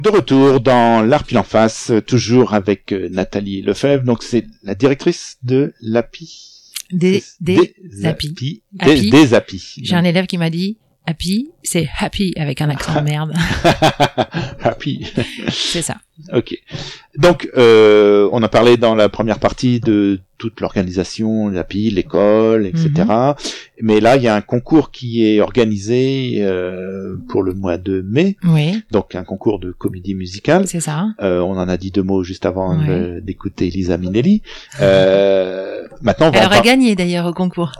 De retour dans l'Art Pile en Face, toujours avec Nathalie Lefebvre, donc c'est la directrice de l'API. Des API. API. Des API. J'ai un élève qui m'a dit Happy, c'est happy avec un accent de merde. Happy. C'est ça. Ok. Donc, on a parlé dans la première partie de toute l'organisation, l'API, l'école, etc. Mais là, il y a un concours qui est organisé pour le mois de mai. Oui. Donc, un concours de comédie musicale. C'est ça. On en a dit deux mots juste avant d'écouter Elisa Minnelli. Maintenant, on va Elle aurait gagné d'ailleurs au concours.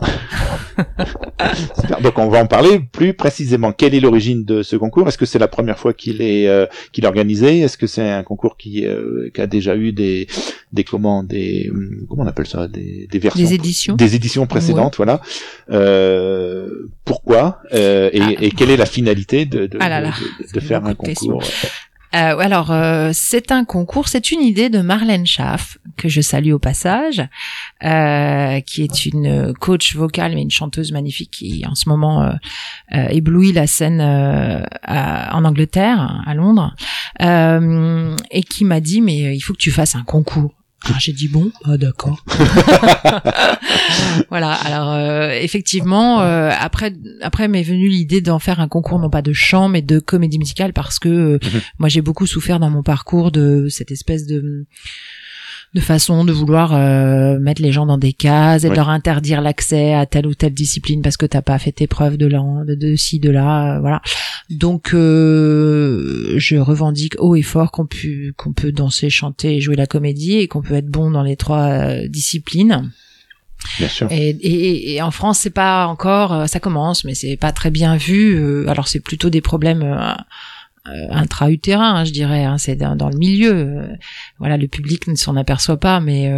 Donc, on va en parler plus précisément. Quelle est l'origine de ce concours? Est-ce que c'est la première fois qu'il est organisé? Est-ce que c'est un concours qui a déjà eu des comment on appelle ça, des versions, des éditions précédentes, voilà. Pourquoi et quelle est la finalité de faire un concours? Alors, c'est un concours, c'est une idée de Marlène Schaff, que je salue au passage, qui est une coach vocale, mais une chanteuse magnifique qui, en ce moment, éblouit la scène en Angleterre, à Londres, et qui m'a dit, mais il faut que tu fasses un concours. Alors, j'ai dit bon, d'accord. Voilà. Alors effectivement, après m'est venue l'idée d'en faire un concours non pas de chant mais de comédie musicale parce que moi j'ai beaucoup souffert dans mon parcours de cette espèce de façon de vouloir mettre les gens dans des cases et de leur interdire l'accès à telle ou telle discipline parce que t'as pas fait tes preuves de ci, de là, voilà. Donc je revendique haut et fort qu'on peut danser, chanter et jouer la comédie et qu'on peut être bon dans les trois disciplines. Bien sûr. Et en France, c'est pas encore, ça commence, mais c'est pas très bien vu. Alors c'est plutôt des problèmes intra-utérin, je dirais, c'est dans le milieu. Voilà, le public ne s'en aperçoit pas, mais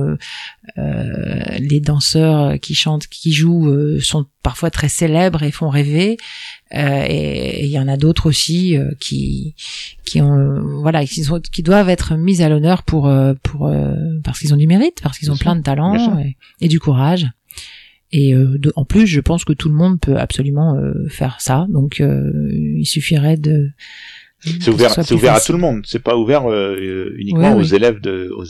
les danseurs qui chantent, qui jouent, sont parfois très célèbres et font rêver. Et il y en a d'autres aussi qui doivent être mis à l'honneur pour parce qu'ils ont du mérite, parce qu'ils ont plein de talent et du courage. Et en plus, je pense que tout le monde peut absolument faire ça. Donc, il suffirait de. C'est ouvert à tout le monde. C'est pas ouvert uniquement aux élèves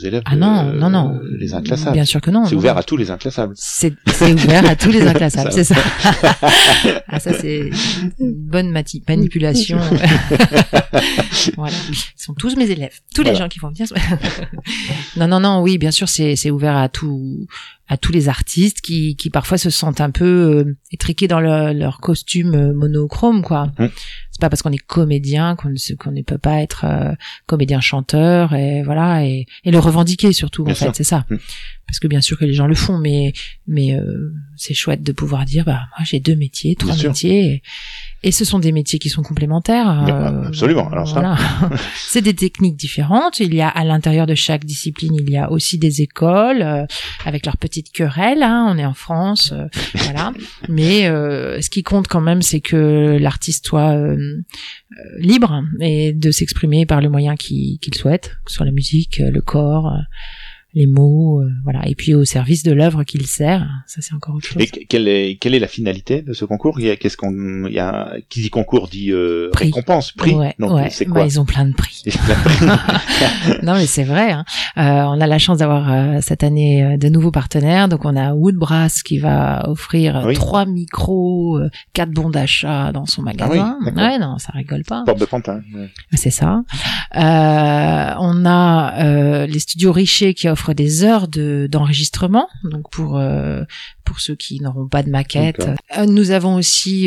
non. Les inclassables. Bien sûr que non. C'est ouvert à tous les inclassables. C'est ouvert à tous les inclassables. C'est ça. Ah, ça c'est une bonne manipulation. Voilà. Ils sont tous mes élèves. Tous les gens qui vont venir. Non. Oui, bien sûr, c'est ouvert à tous les artistes qui parfois se sentent un peu étriqués dans leur costume monochrome, quoi. C'est pas parce qu'on est comédien qu'on ne peut pas être comédien chanteur et voilà et le revendiquer surtout bien en fait, c'est ça. Parce que bien sûr que les gens le font, mais c'est chouette de pouvoir dire moi j'ai 2 métiers, 3 métiers et ce sont des métiers qui sont complémentaires. Absolument. Alors voilà. C'est des techniques différentes. Il y a à l'intérieur de chaque discipline, il y a aussi des écoles avec leurs petites querelles. On est en France, voilà. Mais ce qui compte quand même, c'est que l'artiste soit libre et de s'exprimer par le moyen qu'il souhaite, que ce soit la musique, le corps. Les mots, voilà, et puis au service de l'œuvre qu'il sert, ça c'est encore autre chose. Et quelle est la finalité de ce concours? Qui dit concours dit récompense, prix. Donc c'est quoi? Ils ont plein de prix. Non mais c'est vrai. On a la chance d'avoir cette année de nouveaux partenaires. Donc on a Woodbrass qui va offrir 3 micros, 4 bons d'achat dans son magasin. Non, ça rigole pas. Porte de Pantin. C'est ça. On a les studios Richer qui offrent des heures d'enregistrement, donc pour ceux qui n'auront pas de maquette. Nous avons aussi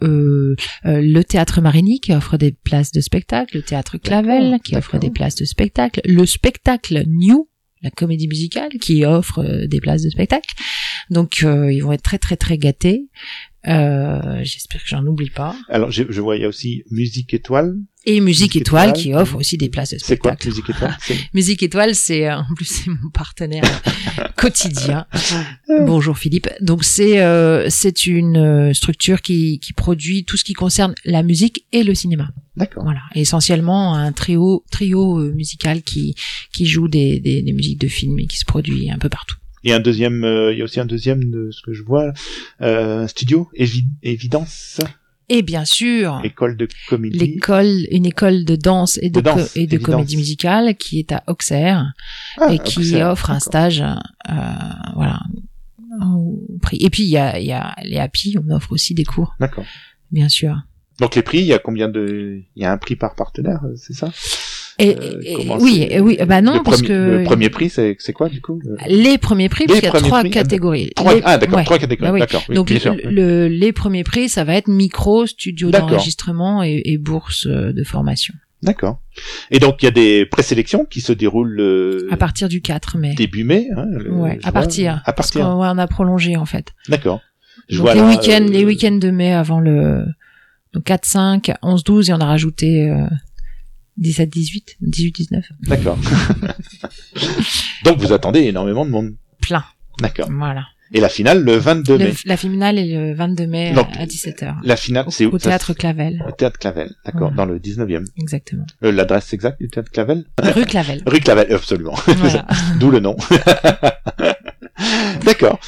le Théâtre Marigny qui offre des places de spectacle, le Théâtre Clavel qui offre des places de spectacle, le spectacle New, la comédie musicale qui offre des places de spectacle. Donc ils vont être très très très gâtés. J'espère que j'en oublie pas. Alors je vois il y a aussi Musique Étoile. Et Musique Étoile qui offre aussi des places de spectacle. C'est quoi Musique Étoile? Musique Étoile, c'est en plus c'est mon partenaire quotidien. Bonjour Philippe. Donc c'est une structure qui produit tout ce qui concerne la musique et le cinéma. D'accord. Voilà, et essentiellement un trio musical qui joue des musiques de films et qui se produit un peu partout. Et il y a aussi un deuxième de ce que je vois, studio Évidence. Et bien sûr, école de comédie. Une école de danse et de danse. comédie musicale qui est à Auxerre et qui Auxerre, offre un stage, voilà, au prix. Et puis il y a les Happy, on offre aussi des cours. D'accord. Bien sûr. Donc les prix, il y a un prix par partenaire, c'est ça? Oui, bah non, parce que le premier prix, c'est quoi du coup? Les premiers prix, parce qu'il y a 3 catégories. D'accord, 3 catégories. Oui. D'accord. Oui, donc bien sûr. les premiers prix, ça va être micro, studio d'enregistrement et bourse de formation. D'accord. Et donc il y a des présélections qui se déroulent à partir du 4 mai. Début mai, hein, à partir. Parce qu'on a prolongé en fait. D'accord. Donc les week-ends de mai avant donc 4, 5, 11, 12 et on a rajouté 17, 18, 19. D'accord. Donc vous attendez énormément de monde. Plein. D'accord. Voilà. Et la finale le 22 mai. La finale est le 22 mai donc, à 17h. La finale, c'est où? Au Théâtre Clavel. Au Théâtre Clavel, d'accord, dans le 19e. Exactement. L'adresse exacte du Théâtre Clavel? Rue Clavel. Rue Clavel, absolument. Voilà. D'où le nom. D'accord.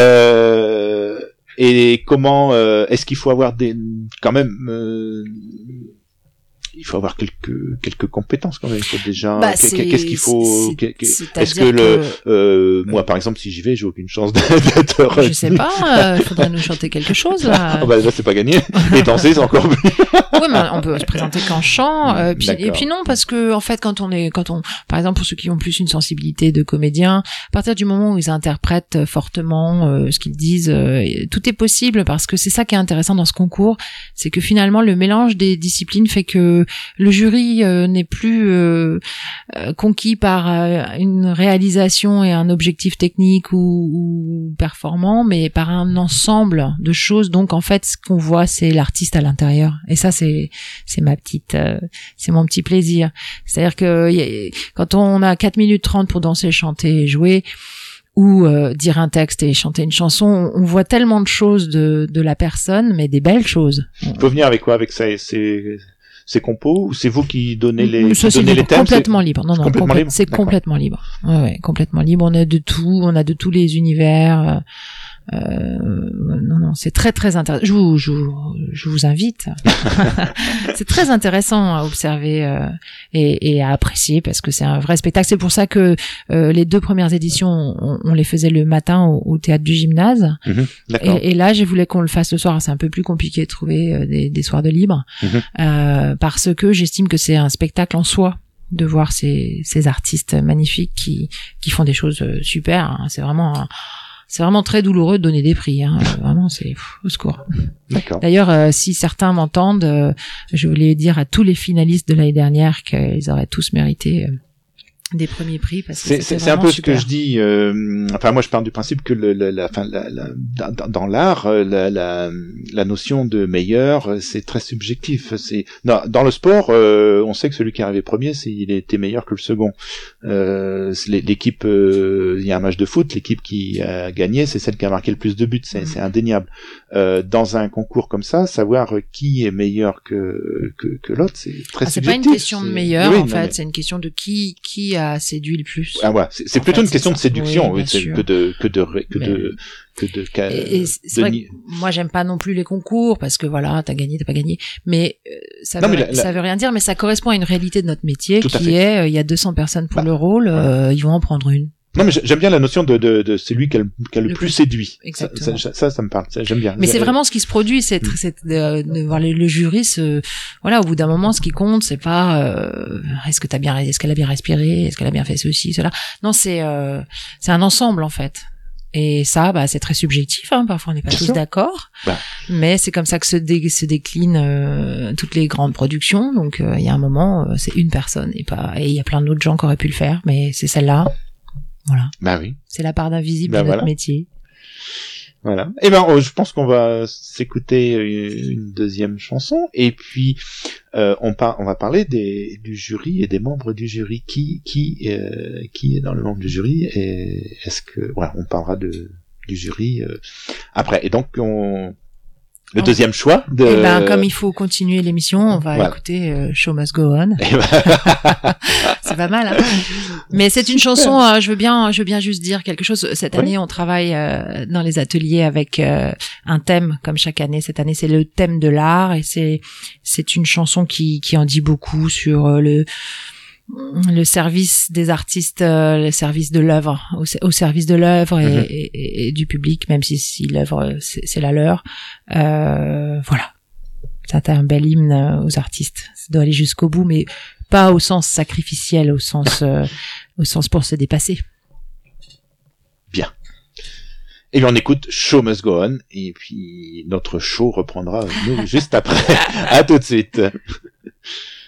Et comment est-ce qu'il faut avoir quand même il faut avoir quelques compétences quand même. Il faut déjà qu'est-ce qu'il faut est-ce que moi par exemple si j'y vais j'ai aucune chance d'être je sais pas, faudrait nous chanter quelque chose là. Bah là c'est pas gagné et danser c'est encore plus. Oui, mais on peut se présenter qu'en chant et puis non parce que en fait quand on par exemple pour ceux qui ont plus une sensibilité de comédien, à partir du moment où ils interprètent fortement ce qu'ils disent, tout est possible parce que c'est ça qui est intéressant dans ce concours, c'est que finalement le mélange des disciplines fait que le jury n'est plus conquis par une réalisation et un objectif technique ou performant, mais par un ensemble de choses. Donc en fait, ce qu'on voit, c'est l'artiste à l'intérieur. Et ça, c'est mon petit plaisir. C'est-à-dire que quand on a 4 minutes 30 pour danser, chanter et jouer, ou dire un texte et chanter une chanson, on voit tellement de choses de la personne, mais des belles choses. Il faut venir avec quoi? Avec ces compos ou c'est vous qui donnez les thèmes? Complètement libre. Non, c'est complètement libre. Ouais, complètement libre. On a de tout, on a de tous les univers. Non, c'est très très intéressant. Je vous invite. C'est très intéressant à observer et à apprécier parce que c'est un vrai spectacle. C'est pour ça que les 2 premières éditions, on les faisait le matin au théâtre du gymnase. Et là, je voulais qu'on le fasse le soir. C'est un peu plus compliqué de trouver des soirs de libre parce que j'estime que c'est un spectacle en soi de voir ces artistes magnifiques qui font des choses super. Hein. C'est vraiment très douloureux de donner des prix, hein. Vraiment, c'est au secours. D'accord. D'ailleurs, si certains m'entendent, je voulais dire à tous les finalistes de l'année dernière qu'ils auraient tous mérité des premiers prix parce que c'est un peu super. Ce que je dis. Enfin, moi, je pars du principe que dans l'art, la notion de meilleur, c'est très subjectif. Dans le sport, on sait que celui qui est arrivé premier, il était meilleur que le second. L'équipe, il y a un match de foot, l'équipe qui a gagné, c'est celle qui a marqué le plus de buts. C'est indéniable. Dans un concours comme ça, savoir qui est meilleur que l'autre, c'est très subjectif. C'est pas une question de meilleur, en fait. C'est une question de qui a séduit le plus. Ah ouais, c'est plutôt une question de séduction, oui, que moi j'aime pas non plus les concours parce que voilà, t'as gagné, t'as pas gagné, mais ça veut rien dire, mais ça correspond à une réalité de notre métier qui est il y a 200 personnes pour le rôle, ils vont en prendre une. Non, mais j'aime bien la notion de celui qui a le plus séduit. Exactement. Ça me parle. J'aime bien. Mais c'est vraiment ce qui se produit, c'est de voir le jury voilà, au bout d'un moment, ce qui compte, c'est pas, est-ce qu'elle a bien respiré, est-ce qu'elle a bien fait ceci, cela. Non, c'est un ensemble, en fait. Et ça, c'est très subjectif, hein. Parfois, on n'est pas tous d'accord. Mais c'est comme ça que se déclinent toutes les grandes productions. Donc, il y a un moment, c'est une personne et il y a plein d'autres gens qui auraient pu le faire, mais c'est celle-là. Voilà. Oui. C'est la part d'invisible de notre métier. Voilà. Et je pense qu'on va s'écouter une deuxième chanson et puis on va parler du jury et des membres du jury. Qui est dans le membre du jury et est-ce que on parlera du jury après. Et donc Le deuxième choix de... Eh ben, comme il faut continuer l'émission, on va écouter Show Must Go On. C'est pas mal, hein. Mais c'est une chanson, je veux bien juste dire quelque chose. Cette année, on travaille dans les ateliers avec un thème, comme chaque année. Cette année, c'est le thème de l'art, et c'est une chanson qui en dit beaucoup sur le service des artistes, le service de l'œuvre, au service de l'œuvre et du public, même si l'œuvre c'est la leur. Voilà, c'est un bel hymne aux artistes. Ça doit aller jusqu'au bout, mais pas au sens sacrificiel, au sens pour se dépasser. Bien. Et bien on écoute Show Must Go On, et puis notre show reprendra nous juste après. À tout de suite.